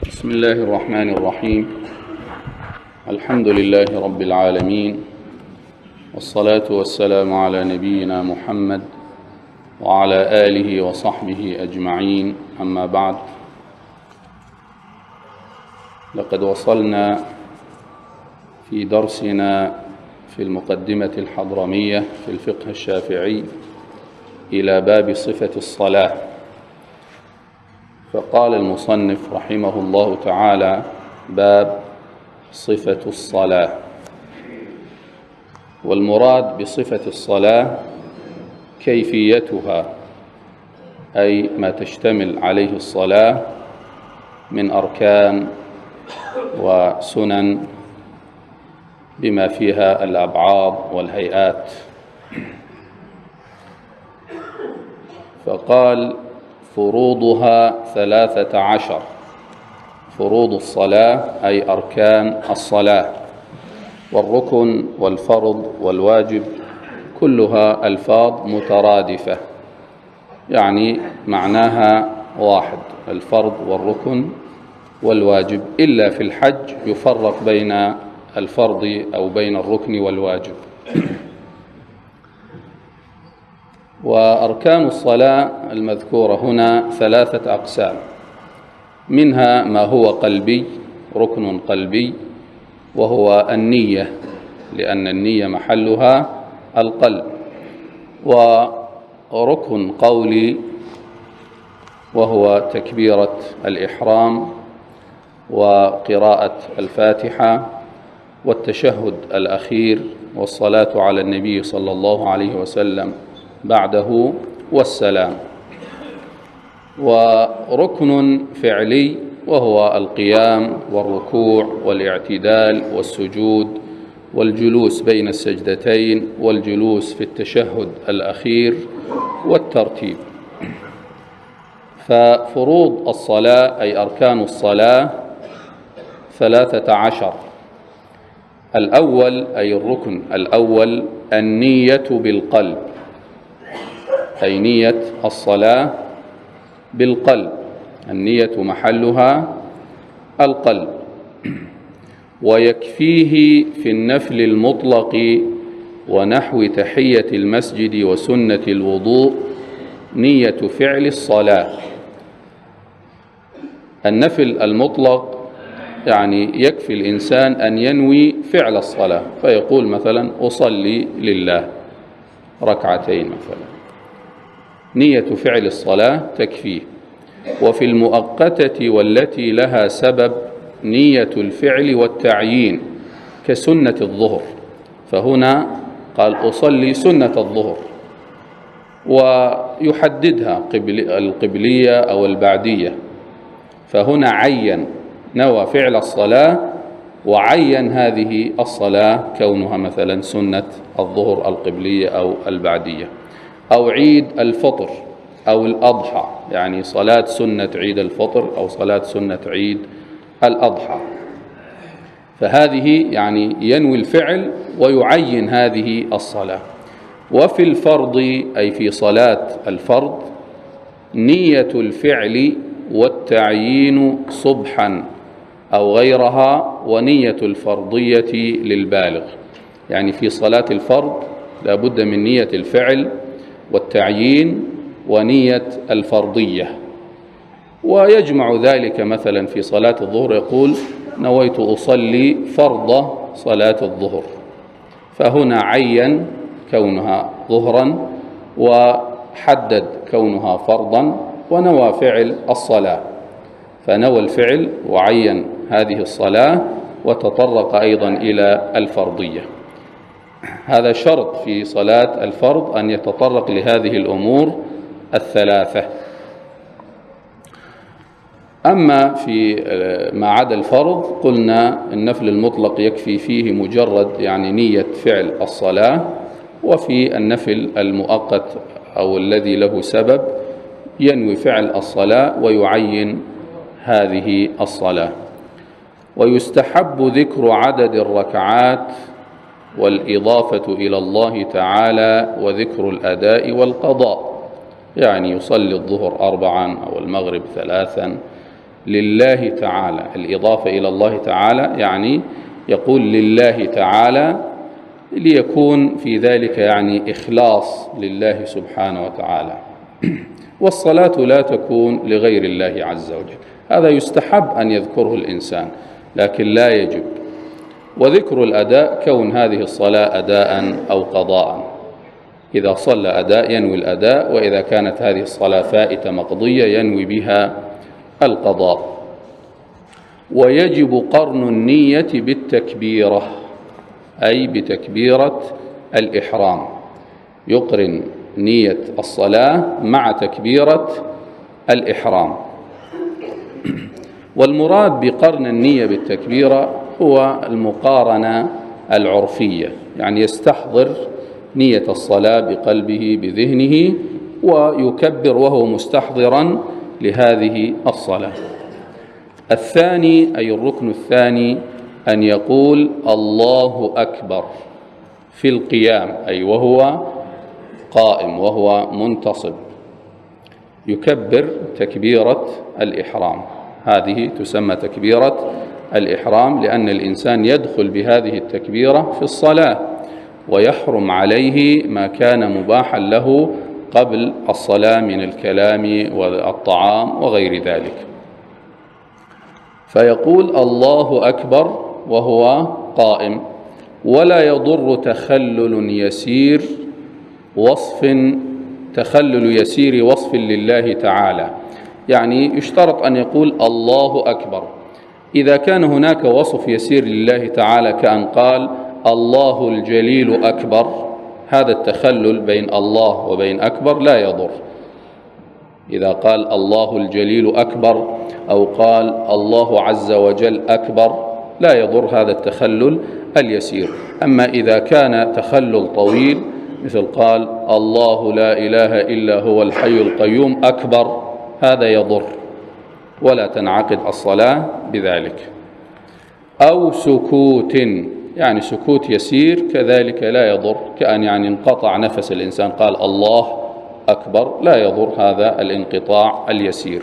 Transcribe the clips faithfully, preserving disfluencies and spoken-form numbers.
بسم الله الرحمن الرحيم. الحمد لله رب العالمين، والصلاة والسلام على نبينا محمد وعلى آله وصحبه أجمعين، أما بعد. لقد وصلنا في درسنا في المقدمة الحضرمية في الفقه الشافعي إلى باب صفة الصلاة، فقال المصنف رحمه الله تعالى: باب صفة الصلاة. والمراد بصفة الصلاة كيفيتها، أي ما تشتمل عليه الصلاة من أركان وسنن بما فيها الأبعاد والهيئات. فقال: فروضها ثلاثة عشر. فروض الصلاة أي أركان الصلاة، والركن والفرض والواجب كلها ألفاظ مترادفة، يعني معناها واحد: الفرض والركن والواجب، إلا في الحج يفرق بين الفرض أو بين الركن والواجب. وأركان الصلاة المذكورة هنا ثلاثة أقسام، منها ما هو قلبي، ركن قلبي وهو النية، لأن النية محلها القلب، وركن قولي وهو تكبيرة الإحرام وقراءة الفاتحة والتشهد الأخير والصلاة على النبي صلى الله عليه وسلم بعده والسلام. وركن فعلي وهو القيام والركوع والاعتدال والسجود والجلوس بين السجدتين والجلوس في التشهد الأخير والترتيب. ففروض الصلاة أي أركان الصلاة ثلاثة عشر. الأول أي الركن الأول النية بالقلب، أي نية الصلاة بالقلب، النية محلها القلب. ويكفيه في النفل المطلق ونحو تحية المسجد وسنة الوضوء نية فعل الصلاة. النفل المطلق يعني يكفي الإنسان أن ينوي فعل الصلاة، فيقول مثلا: أصلي لله ركعتين مثلا، نية فعل الصلاة تكفيه. وفي المؤقتة والتي لها سبب نية الفعل والتعيين كسنة الظهر، فهنا قال: أصلي سنة الظهر، ويحددها القبلية أو البعدية، فهنا عين، نوى فعل الصلاة وعين هذه الصلاة كونها مثلا سنة الظهر القبلية أو البعدية. أو عيد الفطر أو الأضحى، يعني صلاة سنة عيد الفطر أو صلاة سنة عيد الأضحى، فهذه يعني ينوي الفعل ويعين هذه الصلاة. وفي الفرض أي في صلاة الفرض نية الفعل والتعيين صبحا أو غيرها، ونية الفرضية للبالغ، يعني في صلاة الفرض لا بد من نية الفعل والتعيين ونية الفرضية. ويجمع ذلك مثلا في صلاة الظهر، يقول: نويت أصلي فرض صلاة الظهر، فهنا عين كونها ظهرا وحدد كونها فرضا ونوى فعل الصلاة، فنوى الفعل وعين هذه الصلاة وتطرق أيضا إلى الفرضية. هذا شرط في صلاة الفرض أن يتطرق لهذه الأمور الثلاثة. أما في ما عدا الفرض قلنا النفل المطلق يكفي فيه مجرد يعني نية فعل الصلاة، وفي النفل المؤقت أو الذي له سبب ينوي فعل الصلاة ويعين هذه الصلاة. ويستحب ذكر عدد الركعات والإضافة إلى الله تعالى وذكر الأداء والقضاء، يعني يصلي الظهر أربعا أو المغرب ثلاثا لله تعالى، الإضافة إلى الله تعالى يعني يقول لله تعالى ليكون في ذلك يعني إخلاص لله سبحانه وتعالى. والصلاة لا تكون لغير الله عز وجل، هذا يستحب أن يذكره الإنسان لكن لا يجب. وذكر الأداء كون هذه الصلاة أداء أو قضاء، إذا صلى أداء ينوي الأداء، وإذا كانت هذه الصلاة فائتة مقضية ينوي بها القضاء. ويجب قرن النية بالتكبيرة، أي بتكبيرة الإحرام، يقرن نية الصلاة مع تكبيرة الإحرام. والمراد بقرن النية بالتكبيرة هو المقارنة العرفية، يعني يستحضر نية الصلاة بقلبه بذهنه ويكبر وهو مستحضرا لهذه الصلاة. الثاني أي الركن الثاني أن يقول الله أكبر في القيام، أي وهو قائم وهو منتصب، يكبر تكبيرة الإحرام، هذه تسمى تكبيرة الإحرام، لأن الإنسان يدخل بهذه التكبيرة في الصلاة ويحرم عليه ما كان مباحا له قبل الصلاة من الكلام والطعام وغير ذلك. فيقول الله أكبر وهو قائم، ولا يضر تخلل يسير وصف تخلل يسير وصف لله تعالى، يعني يشترط أن يقول الله أكبر إذا كان هناك وصف يسير لله تعالى، كأن قال الله الجليل أكبر، هذا التخلل بين الله وبين أكبر لا يضر. إذا قال الله الجليل أكبر أو قال الله عز وجل أكبر لا يضر هذا التخلل اليسير. أما إذا كان تخلل طويل مثل قال الله لا إله إلا هو الحي القيوم أكبر، هذا يضر ولا تنعقد الصلاة بذلك. أو سكوت، يعني سكوت يسير كذلك لا يضر، كأن يعني انقطع نفس الإنسان قال الله أكبر، لا يضر هذا الانقطاع اليسير.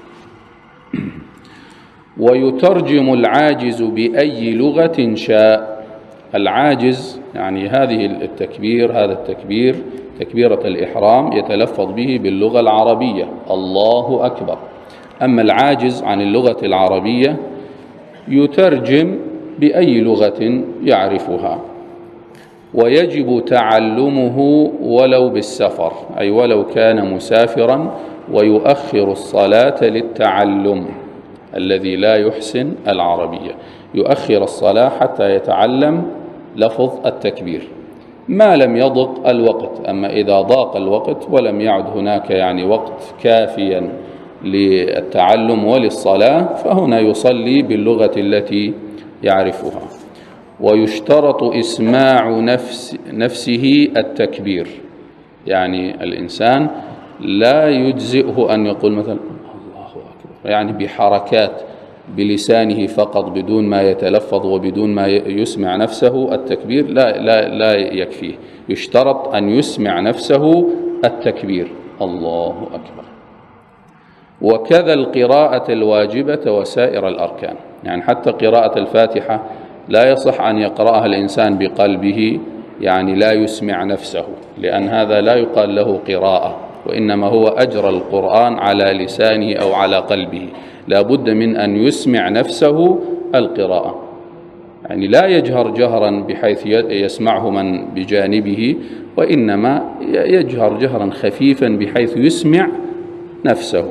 ويترجم العاجز بأي لغة شاء، العاجز يعني هذه التكبير هذا التكبير تكبيرة الإحرام يتلفظ به باللغة العربية الله أكبر، أما العاجز عن اللغة العربية يترجم بأي لغة يعرفها. ويجب تعلمه ولو بالسفر، أي ولو كان مسافرا، ويؤخر الصلاة للتعلم الذي لا يحسن العربية، يؤخر الصلاة حتى يتعلم لفظ التكبير ما لم يضق الوقت. أما إذا ضاق الوقت ولم يعد هناك يعني وقت كافيا للتعلم وللصلاة فهنا يصلي باللغة التي يعرفها. ويشترط إسماع نفس نفسه التكبير، يعني الإنسان لا يجزئه أن يقول مثلا الله أكبر يعني بحركات بلسانه فقط بدون ما يتلفظ وبدون ما يسمع نفسه التكبير، لا لا لا يكفيه، يشترط أن يسمع نفسه التكبير الله أكبر. وكذا القراءة الواجبة وسائر الأركان، يعني حتى قراءة الفاتحة لا يصح أن يقرأها الإنسان بقلبه، يعني لا يسمع نفسه، لأن هذا لا يقال له قراءة، وإنما هو أجرى القرآن على لسانه أو على قلبه، لا بد من أن يسمع نفسه القراءة، يعني لا يجهر جهرا بحيث يسمعه من بجانبه، وإنما يجهر جهرا خفيفا بحيث يسمع نفسه.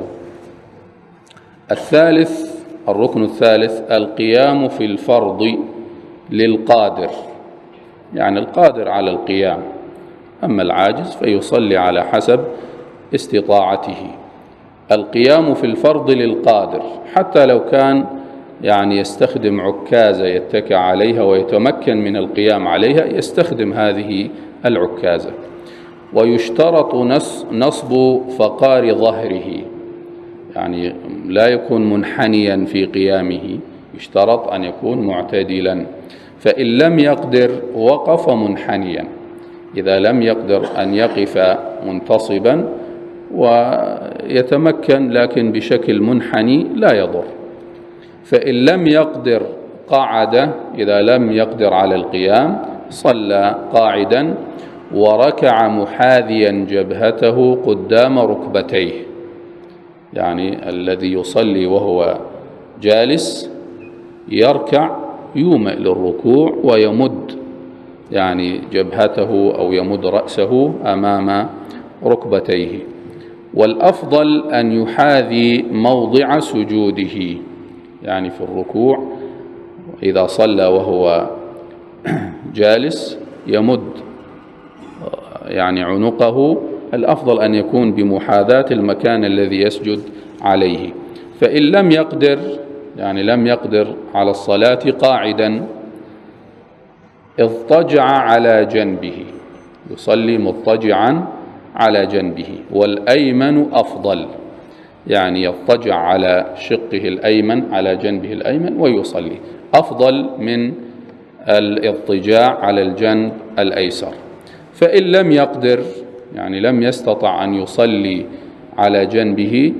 الثالث الركن الثالث القيام في الفرض للقادر، يعني القادر على القيام، أما العاجز فيصلي على حسب استطاعته. القيام في الفرض للقادر حتى لو كان يعني يستخدم عكازة يتكى عليها ويتمكن من القيام عليها يستخدم هذه العكازة. ويشترط نصب فقار ظهره، يعني لا يكون منحنيا في قيامه، يشترط أن يكون معتدلا، فإن لم يقدر وقف منحنيا، إذا لم يقدر أن يقف منتصبا ويتمكن لكن بشكل منحني لا يضر. فإن لم يقدر قعد، إذا لم يقدر على القيام صلى قاعدا وركع محاذيا جبهته قدام ركبتيه، يعني الذي يصلي وهو جالس يركع يومئ للركوع ويمد يعني جبهته أو يمد رأسه أمام ركبتيه. والأفضل أن يحاذي موضع سجوده، يعني في الركوع إذا صلى وهو جالس يمد يعني عنقه، الأفضل أن يكون بمحاذاة المكان الذي يسجد عليه. فإن لم يقدر يعني لم يقدر على الصلاة قاعدا اضطجع على جنبه، يصلي مضطجعا على جنبه، والأيمن أفضل، يعني يضطجع على شقه الأيمن على جنبه الأيمن ويصلي، أفضل من الاضطجاع على الجنب الأيسر. فإن لم يقدر يعني لم يستطع أن يصلي على جنبه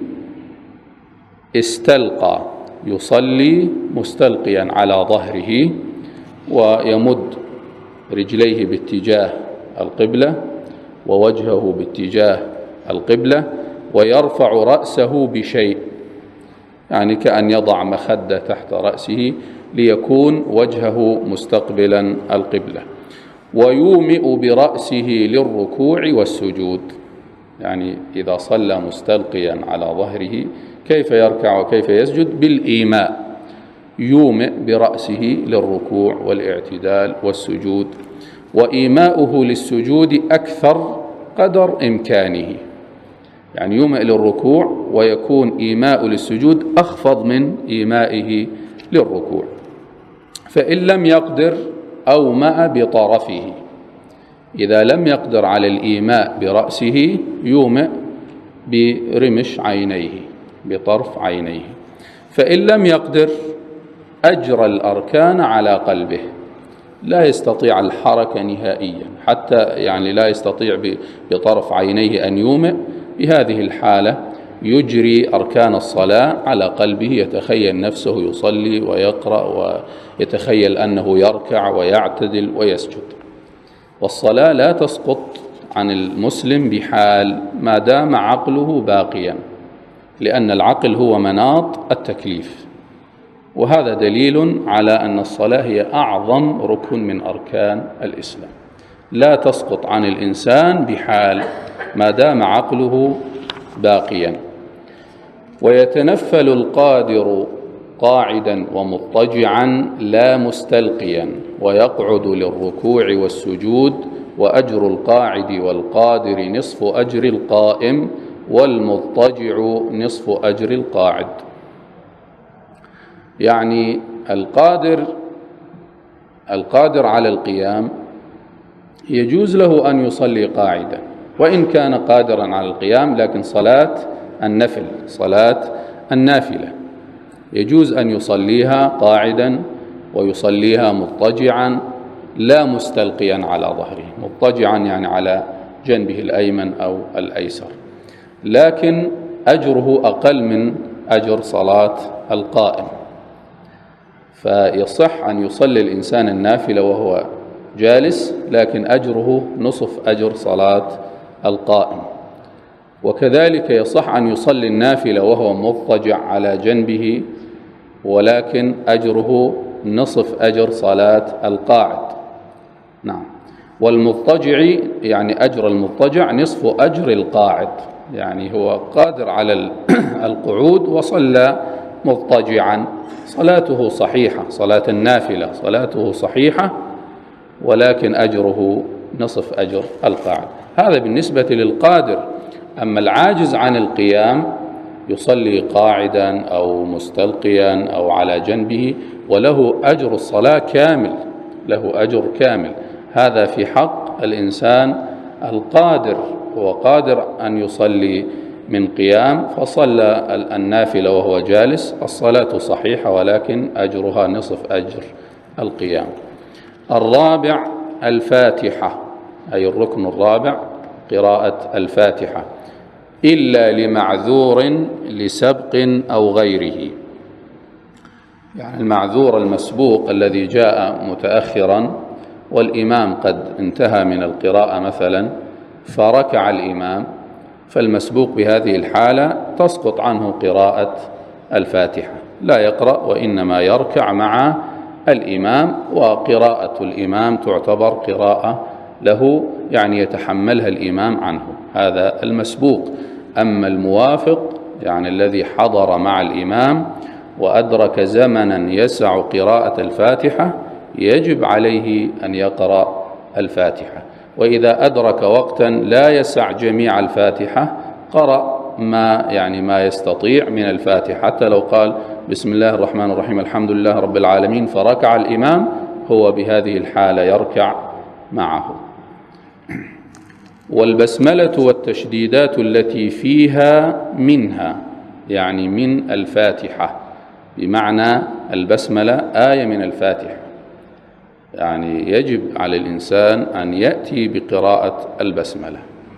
استلقى، يصلي مستلقيا على ظهره ويمد رجليه باتجاه القبلة ووجهه باتجاه القبلة، ويرفع رأسه بشيء، يعني كأن يضع مخدة تحت رأسه ليكون وجهه مستقبلا القبلة، ويومئ برأسه للركوع والسجود، يعني إذا صلى مستلقيا على ظهره كيف يركع وكيف يسجد؟ بالإيماء، يومئ برأسه للركوع والاعتدال والسجود، وإيماؤه للسجود أكثر قدر إمكانه، يعني يومئ للركوع ويكون إيماء للسجود أخفض من إيمائه للركوع. فإن لم يقدر أومأ بطرفه، إذا لم يقدر على الإيماء برأسه يومئ برمش عينيه، بطرف عينيه. فإن لم يقدر أجرى الأركان على قلبه، لا يستطيع الحركة نهائيا، حتى يعني لا يستطيع بطرف عينيه أن يومئ، بهذه الحالة يجري أركان الصلاة على قلبه، يتخيل نفسه يصلي ويقرأ ويتخيل أنه يركع ويعتدل ويسجد. والصلاة لا تسقط عن المسلم بحال ما دام عقله باقيا، لأن العقل هو مناط التكليف، وهذا دليل على أن الصلاة هي أعظم ركن من أركان الإسلام، لا تسقط عن الإنسان بحال ما دام عقله باقيا. ويتنفل القادر قاعدا ومضطجعا لا مستلقيا، ويقعد للركوع والسجود، وأجر القاعد والقادر نصف أجر القائم، والمضطجع نصف أجر القاعد. يعني القادر القادر على القيام يجوز له أن يصلي قاعدا وإن كان قادرا على القيام، لكن صلاة النفل صلاة النافلة يجوز أن يصليها قاعدا ويصليها مضطجعا لا مستلقيا على ظهره، مضطجعا يعني على جنبه الأيمن أو الأيسر، لكن أجره أقل من أجر صلاة القائم. فيصح أن يصلي الإنسان النافلة وهو جالس، لكن أجره نصف أجر صلاة القائم. وكذلك يصح أن يصلي النافلة وهو مضطجع على جنبه، ولكن أجره نصف أجر صلاة القاعد. نعم. والمضطجع يعني أجر المضطجع نصف أجر القاعد، يعني هو قادر على القعود وصلى مضطجعا، صلاته صحيحة، صلاة النافلة صلاته صحيحة، ولكن أجره نصف أجر القاعد. هذا بالنسبة للقادر. أما العاجز عن القيام يصلي قاعدا أو مستلقيا أو على جنبه، وله أجر الصلاة كامل، له أجر كامل. هذا في حق الإنسان القادر، هو قادر أن يصلي من قيام فصلى النافلة وهو جالس، الصلاة صحيحة ولكن أجرها نصف أجر القيام. الرابع الفاتحة، أي الركن الرابع قراءة الفاتحة، إلا لمعذور لسبق أو غيره. يعني المعذور المسبوق الذي جاء متأخرا والإمام قد انتهى من القراءة مثلا فركع الإمام، فالمسبوق بهذه الحالة تسقط عنه قراءة الفاتحة، لا يقرأ وإنما يركع مع الإمام، وقراءة الإمام تعتبر قراءة له، يعني يتحملها الإمام عنه، هذا المسبوق. أما الموافق يعني الذي حضر مع الإمام وأدرك زمنا يسع قراءة الفاتحة يجب عليه أن يقرأ الفاتحة، وإذا أدرك وقتا لا يسع جميع الفاتحة قرأ ما يعني ما يستطيع من الفاتحة، حتى لو قال بسم الله الرحمن الرحيم الحمد لله رب العالمين فركع الإمام، هو بهذه الحالة يركع معه. والبسملة والتشديدات التي فيها منها، يعني من الفاتحة، بمعنى البسملة آية من الفاتحة، يعني يجب على الإنسان أن يأتي بقراءة البسملة.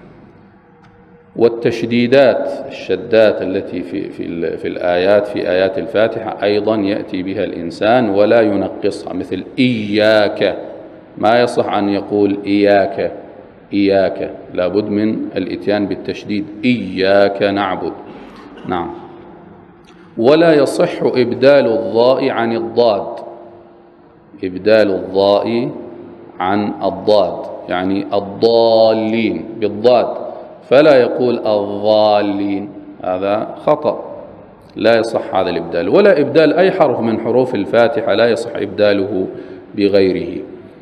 والتشديدات الشدات التي في في في الآيات في آيات الفاتحة أيضا يأتي بها الإنسان ولا ينقصها، مثل إياك، ما يصح أن يقول إياك إياك، لابد من الإتيان بالتشديد، إياك نعبد. نعم. ولا يصح إبدال الضاء عن الضاد، إبدال الضاء عن الضاد، يعني الضالين بالضاد، فلا يقول الضالين، هذا خطأ، لا يصح هذا الإبدال. ولا إبدال أي حرف من حروف الفاتحة لا يصح إبداله بغيره.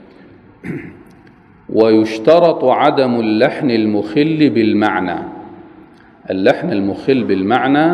ويشترط عدم اللحن المخل بالمعنى، اللحن المخل بالمعنى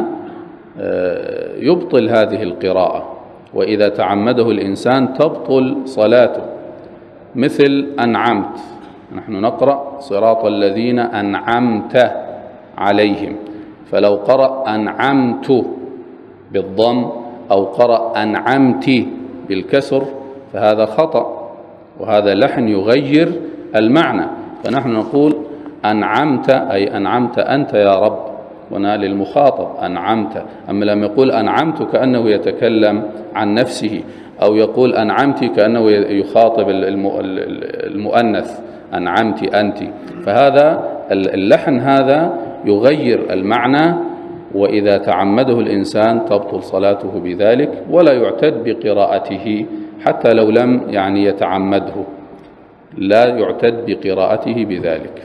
يبطل هذه القراءة، وإذا تعمده الإنسان تبطل صلاته، مثل أنعمت، نحن نقرأ صراط الذين أنعمت عليهم، فلو قرأ أنعمت بالضم أو قرأ أنعمت بالكسر فهذا خطأ، وهذا لحن يغير المعنى. فنحن نقول أنعمت أي أنعمت أنت يا رب، هنا للمخاطب أنعمت. أما لما يقول أنعمت كأنه يتكلم عن نفسه، أو يقول أنعمت كأنه يخاطب المؤنث أنعمت أنت، فهذا اللحن هذا يغير المعنى، وإذا تعمده الإنسان تبطل صلاته بذلك، ولا يعتد بقراءته حتى لو لم يعني يتعمده، لا يعتد بقراءته بذلك.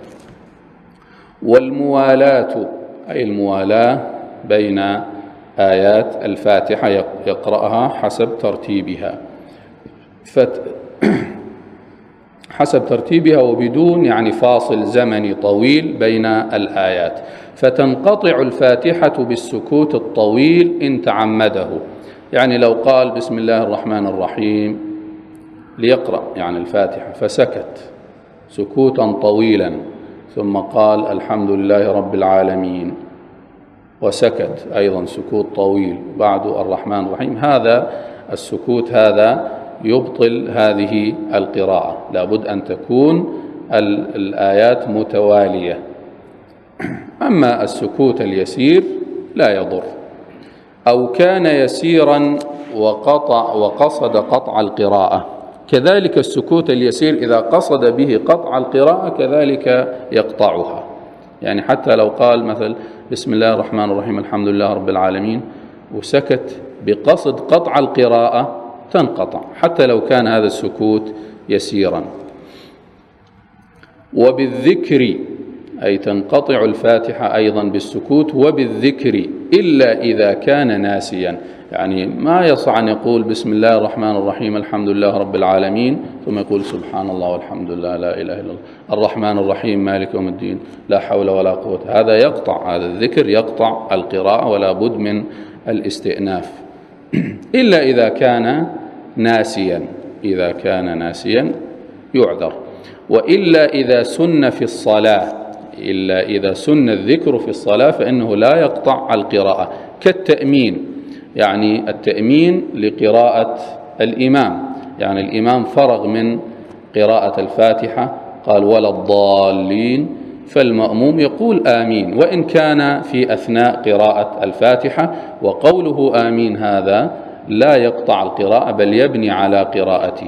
والموالاة أي الموالاة بين آيات الفاتحة يقرأها حسب ترتيبها، فت... حسب ترتيبها وبدون يعني فاصل زمني طويل بين الآيات، فتنقطع الفاتحة بالسكوت الطويل إن تعمده، يعني لو قال بسم الله الرحمن الرحيم ليقرأ يعني الفاتحة فسكت سكوتا طويلا، ثم قال الحمد لله رب العالمين وسكت أيضا سكوت طويل، بعد الرحمن الرحيم، هذا السكوت هذا يبطل هذه القراءة، لابد أن تكون الآيات متوالية. أما السكوت اليسير لا يضر. أو كان يسيرا وقطع وقصد قطع القراءة، كذلك السكوت اليسير إذا قصد به قطع القراءة كذلك يقطعها، يعني حتى لو قال مثل بسم الله الرحمن الرحيم الحمد لله رب العالمين وسكت بقصد قطع القراءة تنقطع حتى لو كان هذا السكوت يسيرا. وبالذكر أي تنقطع الفاتحة أيضا بالسكوت وبالذكر إلا إذا كان ناسيا، يعني ما يصح أن يقول بسم الله الرحمن الرحيم الحمد لله رب العالمين ثم يقول سبحان الله والحمد لله لا إله إلا الله الرحمن الرحيم مالك يوم الدين لا حول ولا قوة، هذا يقطع، هذا الذكر يقطع القراءة ولا بد من الاستئناف إلا إذا كان ناسيا، إذا كان ناسيا يعذر. وإلا إذا سن في الصلاة، إلا إذا سن الذكر في الصلاة فإنه لا يقطع القراءة، كالتأمين، يعني التأمين لقراءة الإمام، يعني الإمام فرغ من قراءة الفاتحة قال ولا الضالين، فالمأموم يقول آمين وإن كان في أثناء قراءة الفاتحة، وقوله آمين هذا لا يقطع القراءة بل يبني على قراءته.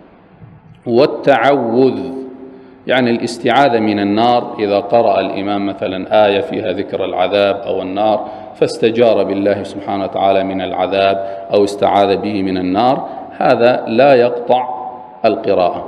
والتعوذ يعني الاستعاذة من النار، إذا قرأ الإمام مثلا آية فيها ذكر العذاب أو النار فاستجار بالله سبحانه وتعالى من العذاب أو استعاذ به من النار، هذا لا يقطع القراءة.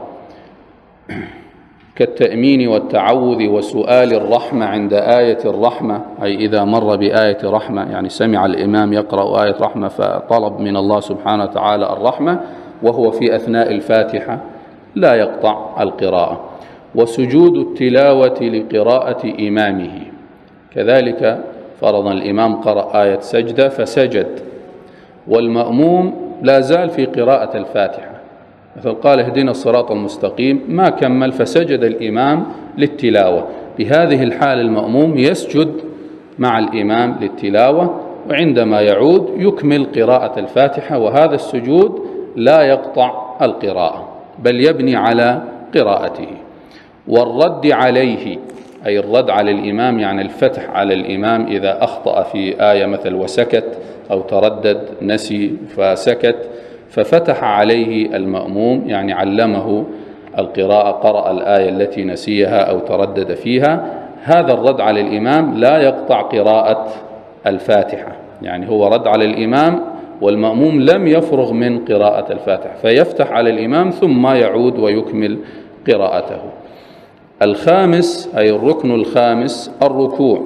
كالتأمين والتعوذ وسؤال الرحمة عند آية الرحمة، أي إذا مر بآية رحمة، يعني سمع الإمام يقرأ آية رحمة فطلب من الله سبحانه وتعالى الرحمة وهو في أثناء الفاتحة لا يقطع القراءة. وسجود التلاوة لقراءة إمامه، كذلك فرضا الإمام قرأ آية سجدة فسجد والمأموم لا زال في قراءة الفاتحة، مثل قال اهدنا الصراط المستقيم ما كمل فسجد الإمام للتلاوة، بهذه الحال المأموم يسجد مع الإمام للتلاوة، وعندما يعود يكمل قراءة الفاتحة، وهذا السجود لا يقطع القراءة بل يبني على قراءته. والرد عليه أي الرد على الإمام، يعني الفتح على الإمام إذا أخطأ في آية مثل وسكت أو تردد نسي فسكت ففتح عليه المأموم، يعني علمه القراءة، قرأ الآية التي نسيها أو تردد فيها، هذا الرد على الإمام لا يقطع قراءة الفاتحة، يعني هو رد على الإمام والمأموم لم يفرغ من قراءة الفاتحة فيفتح على الإمام ثم يعود ويكمل قراءته. الخامس أي الركن الخامس الركوع،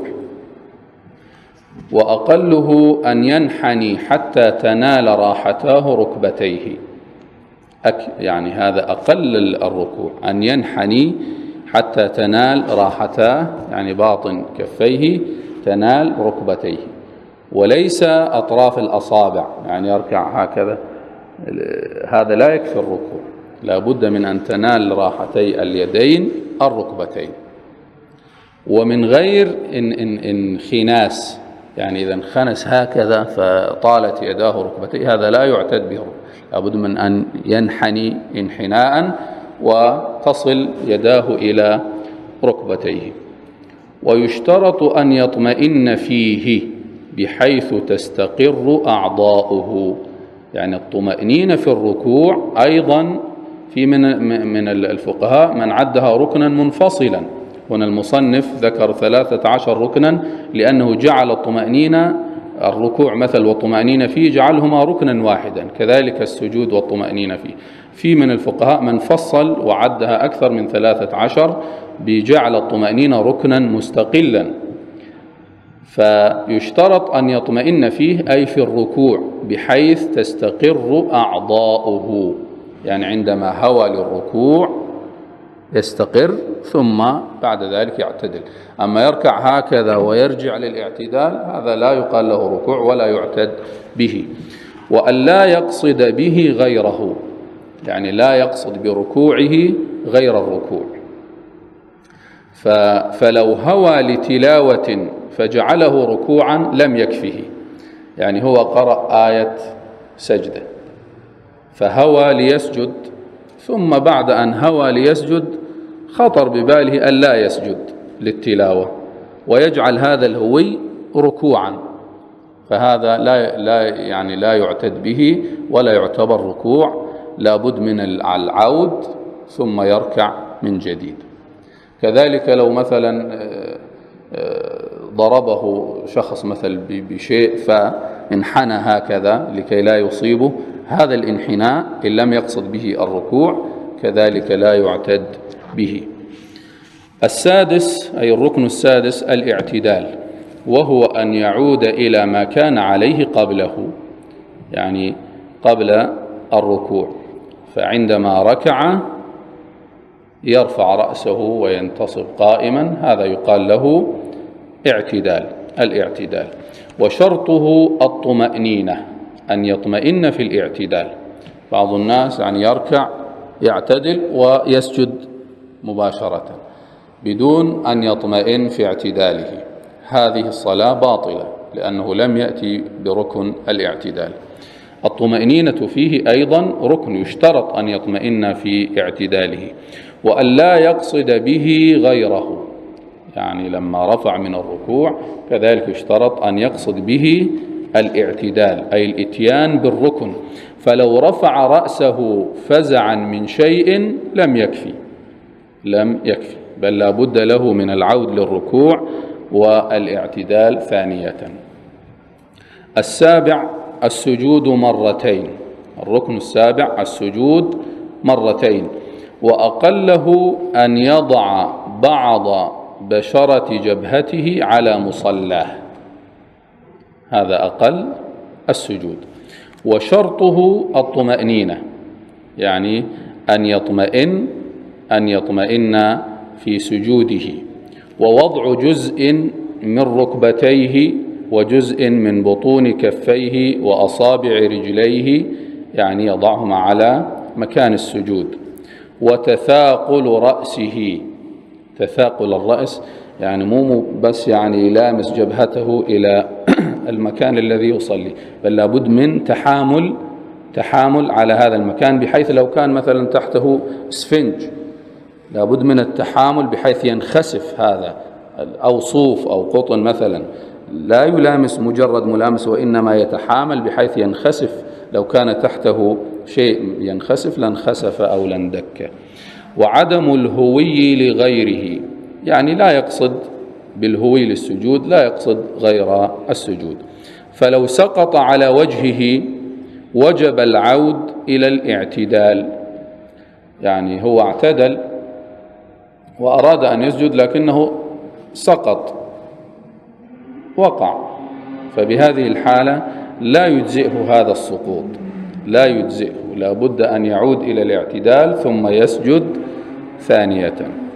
وأقله أن ينحني حتى تنال راحتاه ركبتيه، يعني هذا أقل الركوع، أن ينحني حتى تنال راحتاه يعني باطن كفيه تنال ركبتيه، وليس أطراف الأصابع، يعني يركع هكذا، هذا لا يكفي الركوع، لا بد من أن تنال راحتي اليدين الركبتين. ومن غير إن إن انخناس، يعني إذا انخنس هكذا فطالت يداه ركبتيه هذا لا يعتد به، لابد من أن ينحني انحناء وتصل يداه إلى ركبتيه. ويشترط أن يطمئن فيه بحيث تستقر أعضاؤه، يعني الطمأنينة في الركوع أيضا في من من الفقهاء من عدها ركنا منفصلا، هنا المصنف ذكر ثلاثة عشر ركنا لأنه جعل الطمأنينة الركوع مثل والطمأنينة فيه جعلهما ركنا واحدا، كذلك السجود والطمأنينة فيه. في من الفقهاء من فصل وعدها أكثر من ثلاثة عشر بجعل الطمأنينة ركنا مستقلا. فيشترط أن يطمئن فيه أي في الركوع بحيث تستقر أعضاؤه، يعني عندما هوى للركوع يستقر ثم بعد ذلك يعتدل. أما يركع هكذا ويرجع للاعتدال هذا لا يقال له ركوع ولا يعتد به. وأن لا يقصد به غيره، يعني لا يقصد بركوعه غير الركوع. فلو هوى لتلاوة فجعله ركوعا لم يكفه، يعني هو قرأ آية سجدة فهوى ليسجد، ثم بعد أن هوى ليسجد خطر بباله أن لا يسجد للتلاوة ويجعل هذا الهوي ركوعا، فهذا لا لا يعني لا يعتد به ولا يعتبر ركوع، لابد من العود ثم يركع من جديد. كذلك لو مثلا ضربه شخص مثل بشيء فانحنى هكذا لكي لا يصيبه، هذا الانحناء إن لم يقصد به الركوع كذلك لا يعتد به. السادس أي الركن السادس الاعتدال، وهو أن يعود إلى ما كان عليه قبله، يعني قبل الركوع، فعندما ركع يرفع رأسه وينتصب قائما، هذا يقال له اعتدال الاعتدال. وشرطه الطمأنينة، أن يطمئن في الاعتدال. بعض الناس يعني يركع يعتدل ويسجد مباشرة بدون أن يطمئن في اعتداله، هذه الصلاة باطلة لأنه لم يأتي بركن الاعتدال. الطمأنينة فيه أيضا ركن، يشترط أن يطمئن في اعتداله. وأن لا يقصد به غيره، يعني لما رفع من الركوع كذلك يشترط أن يقصد به الاعتدال أي الإتيان بالركن، فلو رفع رأسه فزعا من شيء لم يكفي لم يكفي بل لا بد له من العود للركوع والاعتدال ثانية. السابع السجود مرتين، الركن السابع السجود مرتين، وأقله أن يضع بعض بشرة جبهته على مصلاه، هذا أقل السجود. وشرطه الطمأنينة، يعني أن يطمئن أن يطمئن في سجوده، ووضع جزء من ركبتيه وجزء من بطون كفيه وأصابع رجليه، يعني يضعهما على مكان السجود. وتثاقل رأسه، تثاقل الرأس يعني مو بس يعني يلامس جبهته إلى المكان الذي يصلي، بل لابد من تحامل تحامل على هذا المكان، بحيث لو كان مثلا تحته اسفنج لابد من التحامل بحيث ينخسف هذا، أو صوف أو قطن مثلا، لا يلامس مجرد ملامس وإنما يتحامل بحيث ينخسف، لو كان تحته شيء ينخسف لانخسف أو لاندك. وعدم الهوي لغيره، يعني لا يقصد بالهوي للسجود لا يقصد غير السجود، فلو سقط على وجهه وجب العود إلى الاعتدال، يعني هو اعتدل وأراد أن يسجد لكنه سقط وقع، فبهذه الحالة لا يجزئه هذا السقوط، لا يجزئه، لا بد أن يعود إلى الاعتدال ثم يسجد ثانية.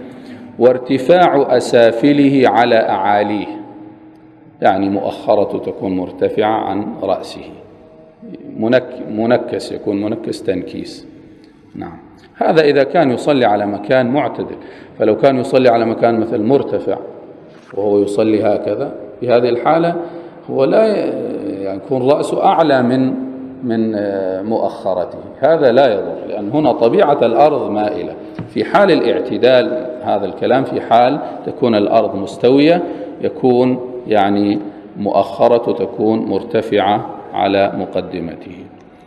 وارتفاع أسافله على أعاليه، يعني مؤخرة تكون مرتفعة عن رأسه، منك منكس يكون منكس تنكيس. نعم، هذا إذا كان يصلي على مكان معتدل، فلو كان يصلي على مكان مثل مرتفع وهو يصلي هكذا، في هذه الحالة هو لا يعني يكون رأسه أعلى من من مؤخرته، هذا لا يضر، لأن هنا طبيعة الأرض مائلة. في حال الاعتدال هذا الكلام في حال تكون الأرض مستوية، يكون يعني مؤخرته تكون مرتفعة على مقدمته.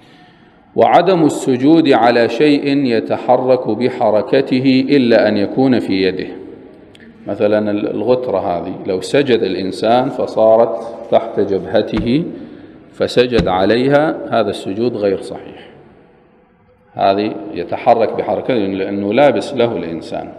وعدم السجود على شيء يتحرك بحركته إلا أن يكون في يده، مثلا الغترة هذه لو سجد الإنسان فصارت تحت جبهته فسجد عليها، هذا السجود غير صحيح، هذه يتحرك بحركته لأنه لابس له الإنسان،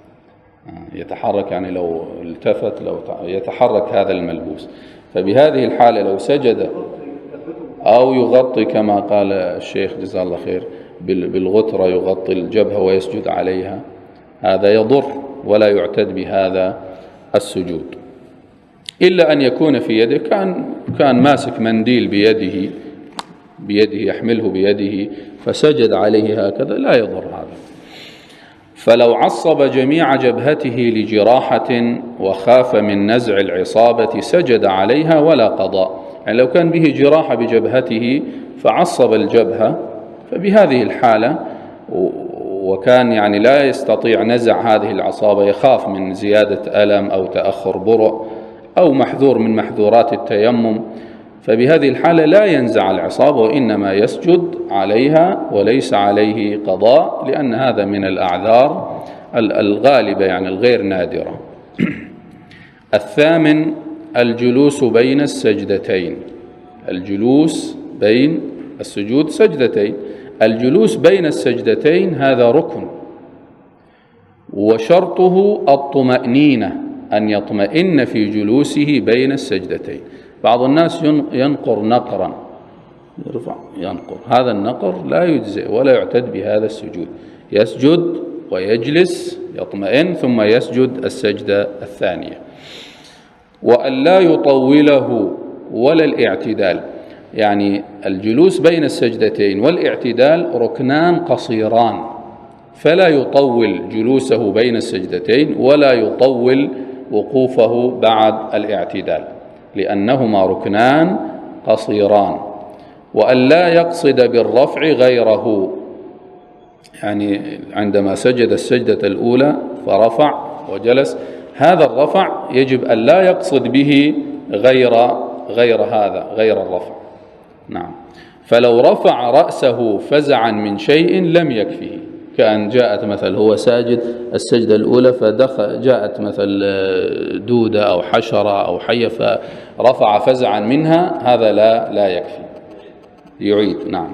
يتحرك يعني لو التفت لو يتحرك هذا الملبوس، فبهذه الحالة لو سجد أو يغطي كما قال الشيخ جزاه الله خير بالغترة، يغطي الجبهة ويسجد عليها، هذا يضر ولا يعتد بهذا السجود. إلا أن يكون في يده، كان كان ماسك منديل بيده بيده يحمله بيده فسجد عليه هكذا، لا يضر هذا. فلو عصب جميع جبهته لجراحة وخاف من نزع العصابة سجد عليها ولا قضاء، يعني لو كان به جراحة بجبهته فعصب الجبهة، فبهذه الحالة وكان يعني لا يستطيع نزع هذه العصابة، يخاف من زيادة ألم أو تأخر برء أو محذور من محذورات التيمم، فبهذه الحالة لا ينزع العصابة وإنما يسجد عليها وليس عليه قضاء، لأن هذا من الأعذار الغالبة يعني الغير نادرة. الثامن الجلوس بين السجدتين، الجلوس بين السجود سجدتين، الجلوس بين السجدتين هذا ركن، وشرطه الطمأنينة، أن يطمئن في جلوسه بين السجدتين. بعض الناس ينقر نقرا، يرفع ينقر، هذا النقر لا يجزئ ولا يعتد بهذا السجود، يسجد ويجلس يطمئن ثم يسجد السجدة الثانية. وأن لا يطوله ولا الاعتدال، يعني الجلوس بين السجدتين والاعتدال ركنان قصيران، فلا يطول جلوسه بين السجدتين ولا يطول وقوفه بعد الاعتدال، لأنهما ركنان قصيران. وأن لا يقصد بالرفع غيره، يعني عندما سجد السجدة الأولى فرفع وجلس، هذا الرفع يجب أن لا يقصد به غير غير هذا، غير الرفع. نعم. فلو رفع رأسه فزعا من شيء لم يكفه، كأن جاءت مثل هو ساجد السجدة الأولى فدخل جاءت مثل دودة أو حشرة أو حية فرفع فزعا منها، هذا لا لا يكفي، يعيد. نعم.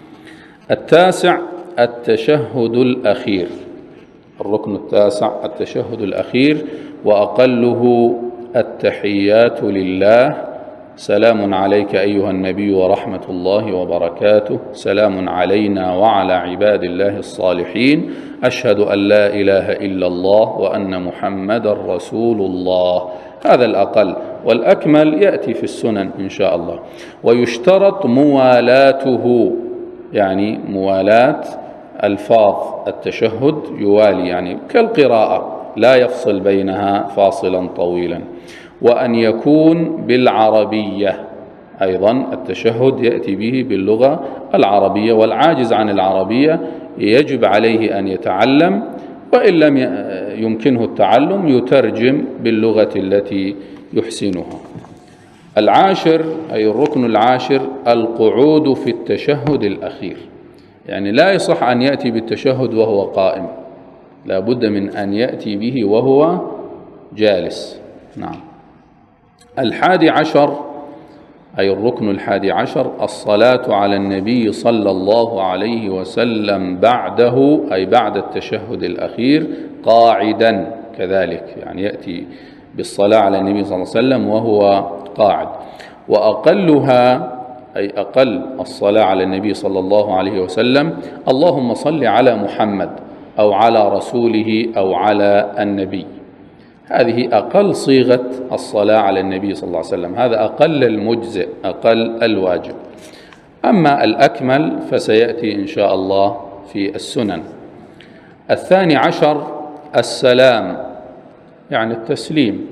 التاسع التشهد الأخير، الركن التاسع التشهد الأخير، وأقله التحيات لله. سلام عليك أيها النبي ورحمة الله وبركاته، سلام علينا وعلى عباد الله الصالحين، أشهد أن لا إله إلا الله وأن محمد رسول الله. هذا الأقل، والأكمل يأتي في السنن إن شاء الله. ويشترط موالاته، يعني موالاة ألفاظ التشهد يوالي، يعني كالقراءة لا يفصل بينها فاصلا طويلا. وأن يكون بالعربية، أيضا التشهد يأتي به باللغة العربية، والعاجز عن العربية يجب عليه أن يتعلم، وإن لم يمكنه التعلم يترجم باللغة التي يحسنها. العاشر أي الركن العاشر القعود في التشهد الأخير، يعني لا يصح أن يأتي بالتشهد وهو قائم، لا بد من أن يأتي به وهو جالس. نعم. الحادي عشر أي الركن الحادي عشر الصلاة على النبي صلى الله عليه وسلم بعده، أي بعد التشهد الأخير قاعدا كذلك، يعني يأتي بالصلاة على النبي صلى الله عليه وسلم وهو قاعد. وأقلها أي أقل الصلاة على النبي صلى الله عليه وسلم اللهم صل على محمد أو على رسوله أو على النبي، هذه أقل صيغة الصلاة على النبي صلى الله عليه وسلم، هذا أقل المجزئ، أقل الواجب. أما الأكمل فسيأتي إن شاء الله في السنن. الثاني عشر السلام، يعني التسليم،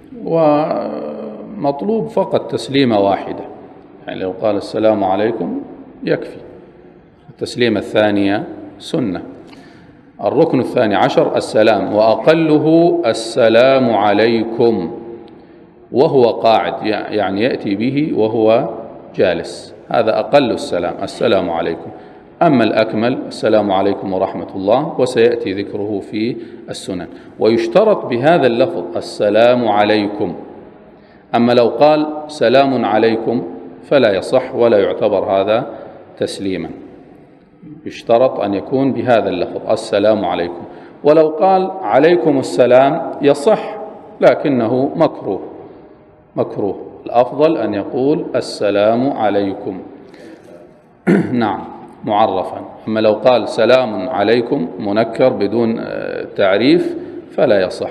ومطلوب فقط تسليمة واحدة، يعني لو قال السلام عليكم يكفي. التسليمة الثانية سنة. الركن الثاني عشر السلام، وأقله السلام عليكم وهو قاعد، يعني يأتي به وهو جالس، هذا أقل السلام، السلام عليكم. أما الأكمل السلام عليكم ورحمة الله، وسيأتي ذكره في السنن. ويشترط بهذا اللفظ السلام عليكم، أما لو قال سلام عليكم فلا يصح ولا يعتبر هذا تسليما، يشترط أن يكون بهذا اللفظ السلام عليكم. ولو قال عليكم السلام يصح، لكنه مكروه، مكروه، الأفضل أن يقول السلام عليكم نعم معرفا. أما لو قال سلام عليكم منكر بدون تعريف فلا يصح.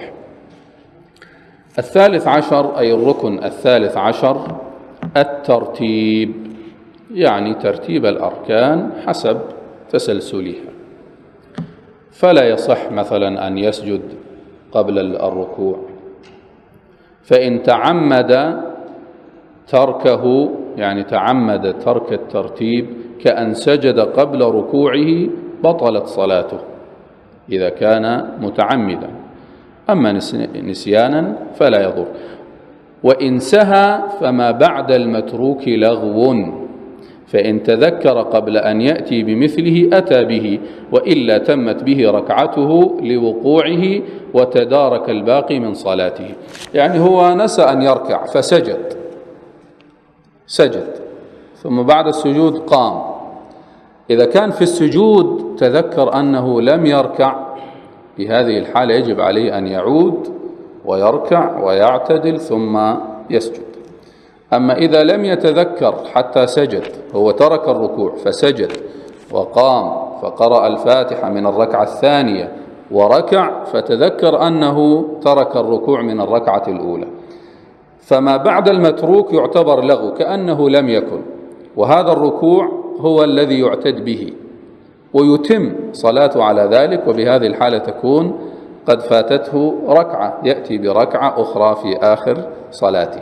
الثالث عشر أي الركن الثالث عشر الترتيب، يعني ترتيب الأركان حسب تسلسلها، فلا يصح مثلا أن يسجد قبل الركوع، فإن تعمد تركه، يعني تعمد ترك الترتيب كأن سجد قبل ركوعه بطلت صلاته إذا كان متعمدا، أما نسيانا فلا يضر. وإن سهى فما بعد المتروك لغو، فإن تذكر قبل أن يأتي بمثله أتى به، وإلا تمت به ركعته لوقوعه وتدارك الباقي من صلاته. يعني هو نسى أن يركع فسجد، سجد ثم بعد السجود قام، إذا كان في السجود تذكر أنه لم يركع، في هذه الحالة يجب عليه أن يعود ويركع ويعتدل ثم يسجد. أما إذا لم يتذكر حتى سجد، هو ترك الركوع فسجد وقام فقرأ الفاتحة من الركعة الثانية وركع، فتذكر أنه ترك الركوع من الركعة الأولى، فما بعد المتروك يعتبر لغو كأنه لم يكن، وهذا الركوع هو الذي يعتد به، ويتم صلاته على ذلك، وبهذه الحالة تكون قد فاتته ركعة، يأتي بركعة أخرى في آخر صلاته.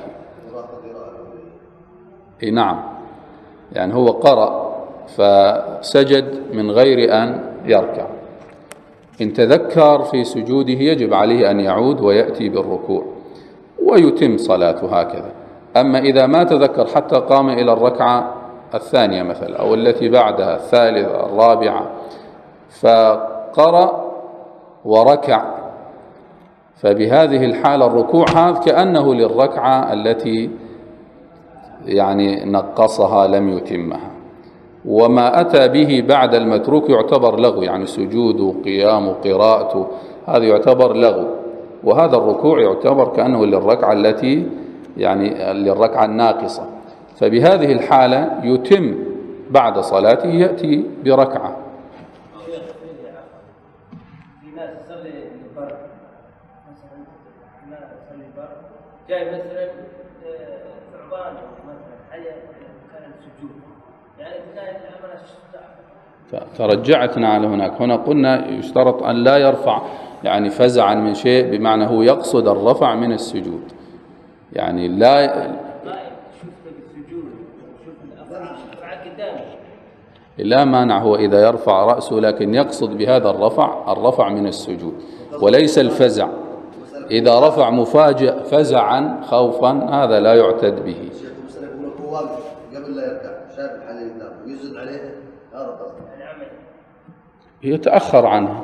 إيه نعم، يعني هو قرأ فسجد من غير أن يركع، إن تذكر في سجوده يجب عليه أن يعود ويأتي بالركوع ويتم صلاته هكذا. أما إذا ما تذكر حتى قام إلى الركعة الثانية مثلا أو التي بعدها الثالثة الرابعة فقرأ وركع، فبهذه الحالة الركوع هذا كأنه للركعة التي يعني نقصها لم يتمها. وما أتى به بعد المتروك يعتبر لغو، يعني سجوده قيامه قراءته هذا يعتبر لغو، وهذا الركوع يعتبر كأنه للركعة التي يعني للركعة الناقصة. فبهذه الحالة يتم بعد صلاته يأتي بركعة. جاي مثلا ثعبان مثلا حية كان السجود يعني بداية العمل. ترجعتنا على هناك، هنا قلنا يشترط أن لا يرفع يعني فزعا من شيء، بمعنى هو يقصد الرفع من السجود، يعني لا لا مانع هو إذا يرفع رأسه، لكن يقصد بهذا الرفع الرفع من السجود وليس الفزع. إذا رفع مفاجئ فزعا خوفا هذا لا يعتد به. الشيخ مثلا يقول هو واقف قبل لا يركع شايف الحالة قدامه ويزد عليه هذا قصد يتأخر عنها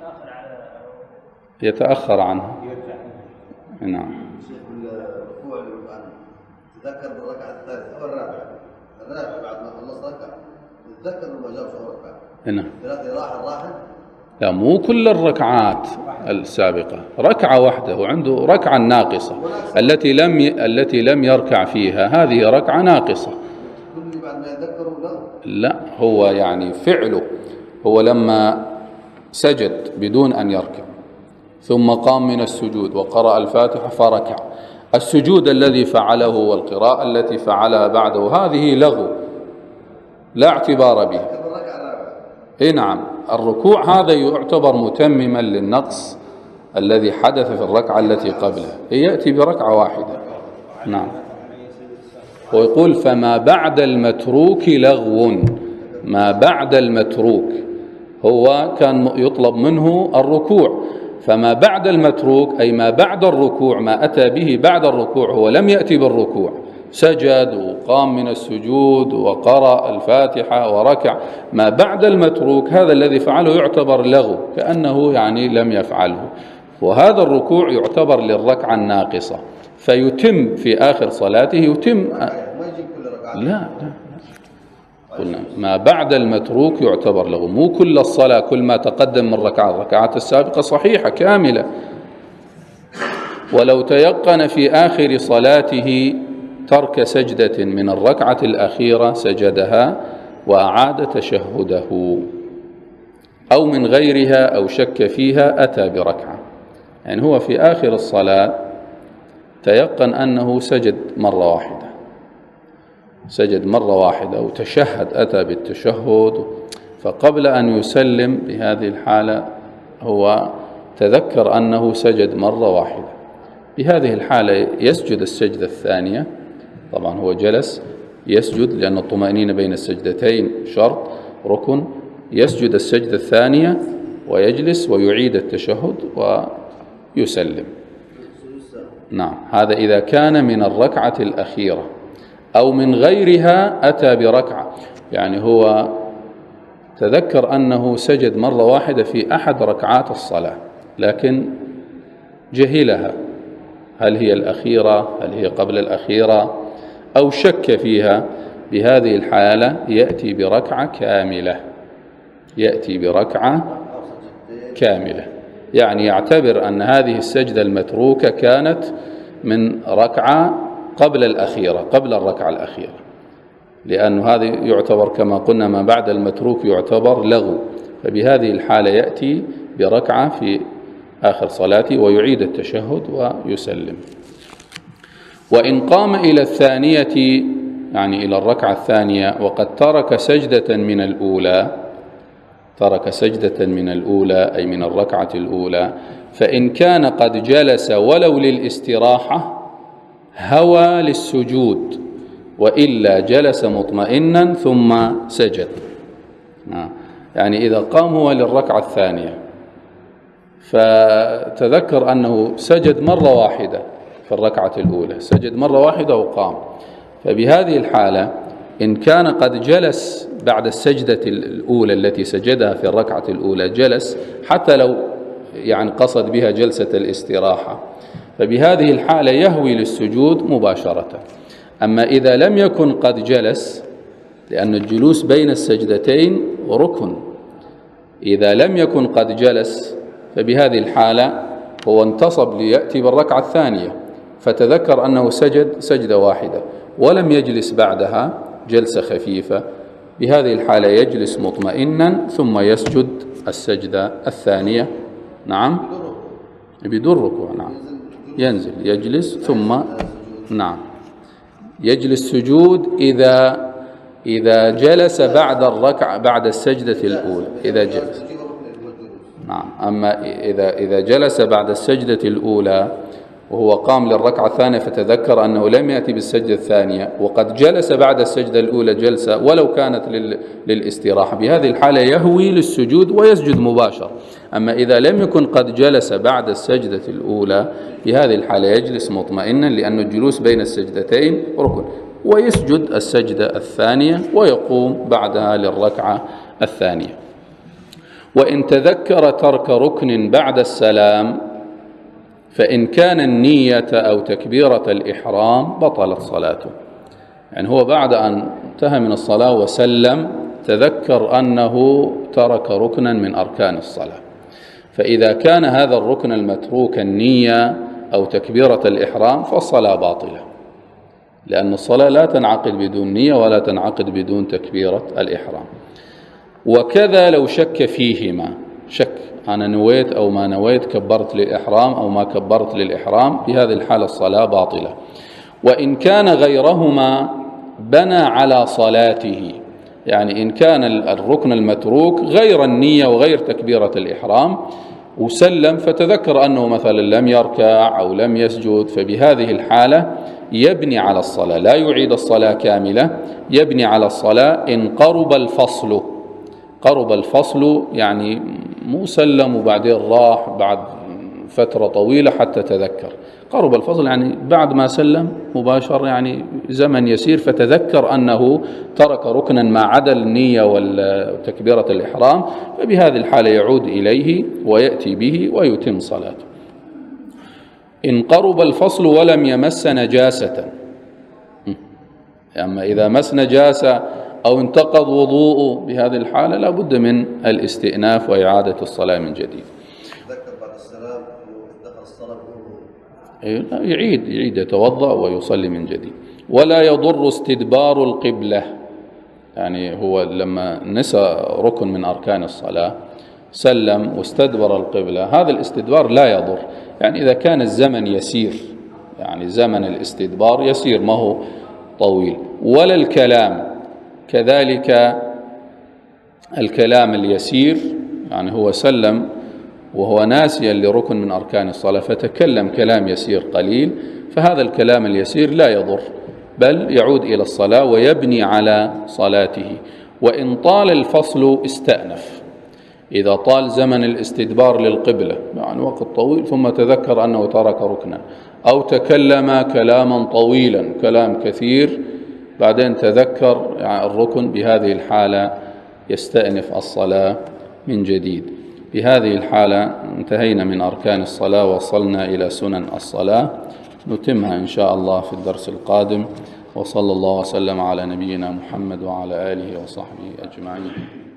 يتأخر عنها نعم. الشيخ الركوع اللي تذكر بالركعة الثالثة أو الرابعة الرابعة بعد ما خلص ركع تذكر ما جاب شو ركع نعم. ثلاثة راحل راحل لا مو كل الركعات السابقة، ركعة واحدة وعنده ركعة ناقصة التي لم ي... التي لم يركع فيها، هذه ركعة ناقصة. كل بعد ما يتذكر لا هو يعني فعله هو لما سجد بدون أن يركع ثم قام من السجود وقرأ الفاتحة فركع، السجود الذي فعله والقراءة التي فعلها بعده هذه لغو لا اعتبار به. اي نعم، الركوع هذا يعتبر متمما للنقص الذي حدث في الركعة التي قبلها، يأتي بركعة واحدة. نعم. ويقول فما بعد المتروك لغو، ما بعد المتروك هو كان يطلب منه الركوع، فما بعد المتروك أي ما بعد الركوع، ما أتى به بعد الركوع هو لم يأتي بالركوع، سجد وقام من السجود وقرأ الفاتحة وركع، ما بعد المتروك هذا الذي فعله يعتبر لغو كأنه يعني لم يفعله، وهذا الركوع يعتبر للركعة الناقصة فيتم في آخر صلاته يتم. لا لا قلنا ما بعد المتروك يعتبر لغو، مو كل الصلاة كل ما تقدم من ركعة، الركعات السابقة صحيحة كاملة. ولو تيقن في آخر صلاته ترك سجدة من الركعة الأخيرة سجدها وأعاد تشهده، أو من غيرها أو شك فيها أتى بركعة. يعني هو في آخر الصلاة تيقن أنه سجد مرة واحدة، سجد مرة واحدة وتشهد أتى بالتشهد، فقبل أن يسلم بهذه الحالة هو تذكر أنه سجد مرة واحدة، بهذه الحالة يسجد السجدة الثانية. طبعا هو جلس يسجد لأن الطمأنينة بين السجدتين شرط ركن، يسجد السجدة الثانية ويجلس ويعيد التشهد ويسلم. نعم، هذا إذا كان من الركعة الأخيرة، أو من غيرها أتى بركعة، يعني هو تذكر أنه سجد مرة واحدة في أحد ركعات الصلاة لكن جهلها، هل هي الأخيرة هل هي قبل الأخيرة أو شك فيها، بهذه الحالة يأتي بركعة كاملة، يأتي بركعة كاملة، يعني يعتبر أن هذه السجدة المتروكة كانت من ركعة قبل الأخيرة، قبل الركعة الأخيرة، لأن هذا يعتبر كما قلنا ما بعد المتروك يعتبر لغو، فبهذه الحالة يأتي بركعة في آخر صلاته ويعيد التشهد ويسلم. وإن قام إلى الثانية يعني إلى الركعة الثانية وقد ترك سجدة من الأولى، ترك سجدة من الأولى أي من الركعة الأولى، فإن كان قد جلس ولو للاستراحة هوى للسجود، وإلا جلس مطمئنا ثم سجد. يعني إذا قام هو للركعة الثانية فتذكر أنه سجد مرة واحدة في الركعة الأولى، سجد مرة واحدة وقام. فبهذه الحالة إن كان قد جلس بعد السجدة الأولى التي سجدها في الركعة الأولى، جلس حتى لو يعني قصد بها جلسة الاستراحة، فبهذه الحالة يهوي للسجود مباشرة. أما إذا لم يكن قد جلس، لأن الجلوس بين السجدتين ركن، إذا لم يكن قد جلس فبهذه الحالة هو انتصب ليأتي بالركعة الثانية، فتذكر أنه سجد سجدة واحدة ولم يجلس بعدها جلسة خفيفة، بهذه الحالة يجلس مطمئنا ثم يسجد السجدة الثانية. نعم، بدون ركوع. نعم، ينزل يجلس ثم نعم يجلس سجود إذا إذا جلس بعد الركعة بعد السجدة الأولى، إذا جلس. نعم، أما إذا إذا جلس بعد السجدة الأولى وهو قام للركعة الثانية فتذكر أنه لم يأتي بالسجدة الثانية وقد جلس بعد السجدة الأولى جلسة ولو كانت للاستراحة، بهذه الحالة يهوي للسجود ويسجد مباشر. أما إذا لم يكن قد جلس بعد السجدة الأولى، بهذه الحالة يجلس مطمئنا، لأن الجلوس بين السجدتين ركن، ويسجد السجدة الثانية ويقوم بعدها للركعة الثانية. وإن تذكر ترك ركن بعد السلام، فإن كان النية أو تكبيرة الإحرام بطلت صلاته. يعني هو بعد أن انتهى من الصلاة وسلم تذكر أنه ترك ركنا من أركان الصلاة، فإذا كان هذا الركن المتروك النية أو تكبيرة الإحرام فالصلاة باطلة، لأن الصلاة لا تنعقد بدون نية ولا تنعقد بدون تكبيرة الإحرام. وكذا لو شك فيهما، شك أنا نويت أو ما نويت، كبرت للإحرام أو ما كبرت للإحرام، بهذه الحالة الصلاة باطلة. وإن كان غيرهما بنى على صلاته، يعني إن كان الركن المتروك غير النية وغير تكبيرة الإحرام وسلم فتذكر أنه مثلا لم يركع أو لم يسجد، فبهذه الحالة يبني على الصلاة، لا يعيد الصلاة كاملة، يبني على الصلاة إن قرب الفصل. قرب الفصل يعني مو سلم وبعدين راح بعد فترة طويلة حتى تذكر، قرب الفصل يعني بعد ما سلم مباشر، يعني زمن يسير فتذكر أنه ترك ركنا ما عدا النية وتكبيرة الإحرام، فبهذه الحالة يعود إليه ويأتي به ويتم صلاته. إن قرب الفصل ولم يمس نجاسة، أما إذا مس نجاسة أو انتقض وضوءه، بهذه الحالة لا بد من الاستئناف وإعادة الصلاة من جديد. ذكر بعد السلام ودخل الصلاة يعيد يعيد يتوضأ ويصلي من جديد. ولا يضر استدبار القبلة، يعني هو لما نسى ركن من أركان الصلاة سلم واستدبر القبلة، هذا الاستدبار لا يضر، يعني إذا كان الزمن يسير، يعني زمن الاستدبار يسير ما هو طويل. ولا الكلام كذلك، الكلام اليسير يعني هو سلم وهو ناسيا لركن من أركان الصلاة فتكلم كلام يسير قليل، فهذا الكلام اليسير لا يضر بل يعود إلى الصلاة ويبني على صلاته. وإن طال الفصل استأنف، إذا طال زمن الاستدبار للقبلة يعني وقت طويل ثم تذكر أنه ترك ركنا، أو تكلم كلاما طويلا كلام كثير بعدين تذكر يعني الركن، بهذه الحالة يستأنف الصلاة من جديد. بهذه الحالة انتهينا من أركان الصلاة وصلنا إلى سنن الصلاة، نتمها إن شاء الله في الدرس القادم. وصلى الله وسلم على نبينا محمد وعلى آله وصحبه أجمعين.